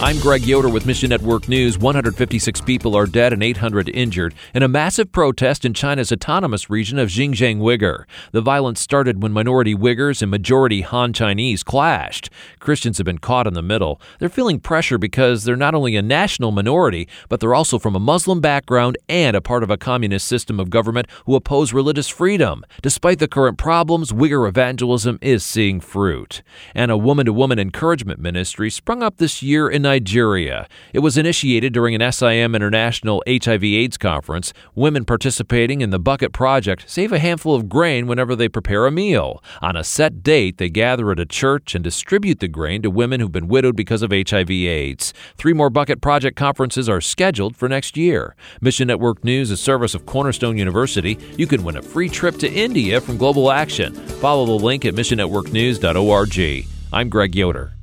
I'm Greg Yoder with Mission Network News. 156 people are dead and 800 injured in a massive protest in China's autonomous region of Xinjiang Uyghur. The violence started when minority Uyghurs and majority Han Chinese clashed. Christians have been caught in the middle. They're feeling pressure because they're not only a national minority, but they're also from a Muslim background and a part of a communist system of government who oppose religious freedom. Despite the current problems, Uyghur evangelism is seeing fruit. And a woman-to-woman encouragement ministry sprung up this year in Nigeria. It was initiated during an SIM International HIV/AIDS conference. Women participating in the Bucket Project save a handful of grain whenever they prepare a meal. On a set date, they gather at a church and distribute the grain to women who've been widowed because of HIV/AIDS. 3 more Bucket Project conferences are scheduled for next year. Mission Network News is a service of Cornerstone University. You can win a free trip to India from Global Action. Follow the link at missionnetworknews.org. I'm Greg Yoder.